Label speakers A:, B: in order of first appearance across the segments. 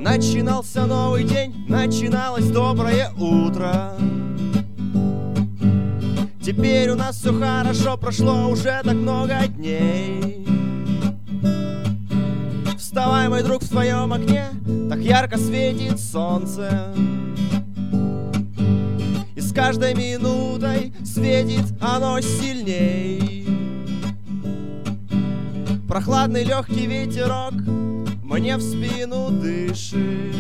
A: Начинался новый день, начиналось доброе утро. Теперь у нас все хорошо, прошло уже так много дней. Вставай, мой друг, в твоем окне так ярко светит солнце, и с каждой минутой светит оно сильней. Прохладный легкий ветерок мне в спину дышит.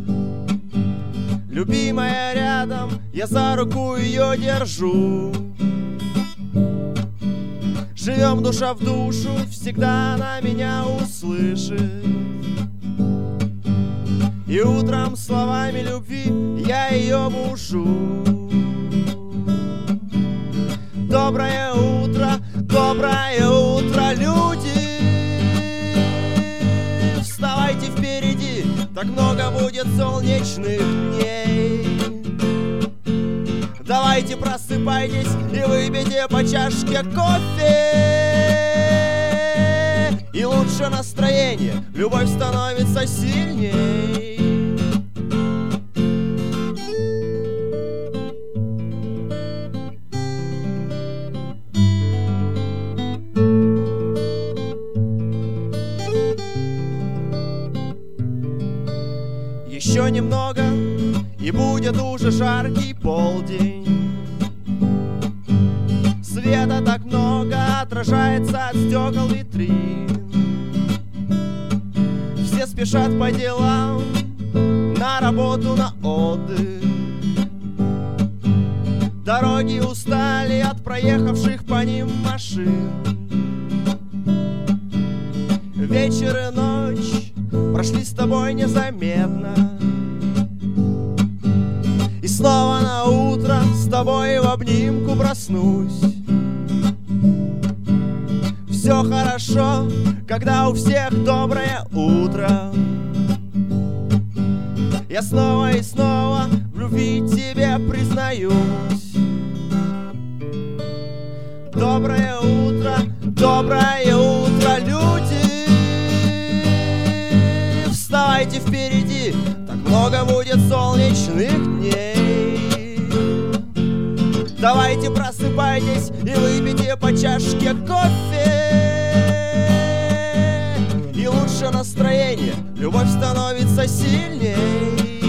A: Любимая рядом, я за руку ее держу. Живем душа в душу, всегда она меня услышит. И утром словами любви я ее бушу. Доброе утро, люди! Вставайте впереди, так много будет солнечных дней. Давайте просыпайтесь и выпейте по чашке кофе. И лучше настроение, любовь становится сильней. Еще немного, и будет уже жаркий полдень. Света так много отражается от стекол витрин. Все спешат по делам, на работу, на отдых. Дороги устали от проехавших по ним машин. Вечер и ночь прошли с тобой незаметно. И снова на утро с тобой в обнимку проснусь. Все хорошо, когда у всех доброе утро. Я снова и снова в любви тебе признаюсь. Доброе утро, люди! Вставайте впереди, так много будет солнечных дней. Давайте просыпайтесь и выпейте по чашке кофе. И лучше настроение, любовь становится сильней.